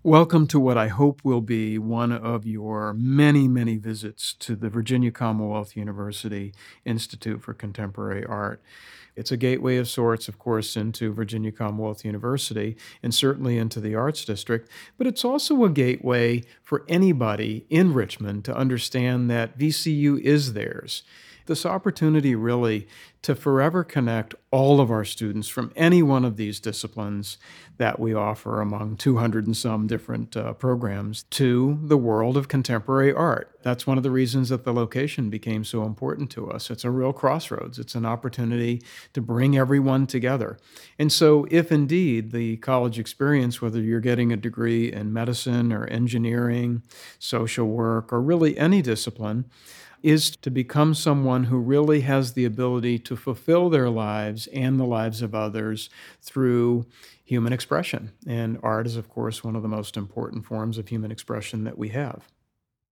Welcome to what I hope will be one of your many, many visits to the Virginia Commonwealth University Institute for Contemporary Art. It's a gateway of sorts, of course, into Virginia Commonwealth University and certainly into the Arts District, but it's also a gateway for anybody in Richmond to understand that VCU is theirs. This opportunity really to forever connect all of our students from any one of these disciplines that we offer among 200 and some different programs to the world of contemporary art. That's one of the reasons that the location became so important to us. It's a real crossroads. It's an opportunity to bring everyone together. And so, if indeed the college experience, whether you're getting a degree in medicine or engineering, social work, or really any discipline, is to become someone who really has the ability to fulfill their lives and the lives of others through human expression. And art is, of course, one of the most important forms of human expression that we have.